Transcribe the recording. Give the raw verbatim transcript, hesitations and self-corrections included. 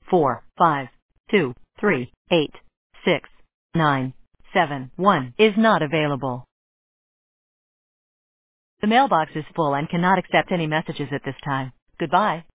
four five two three eight six nine seven one is not available. The mailbox is full and cannot accept any messages at this time. Goodbye.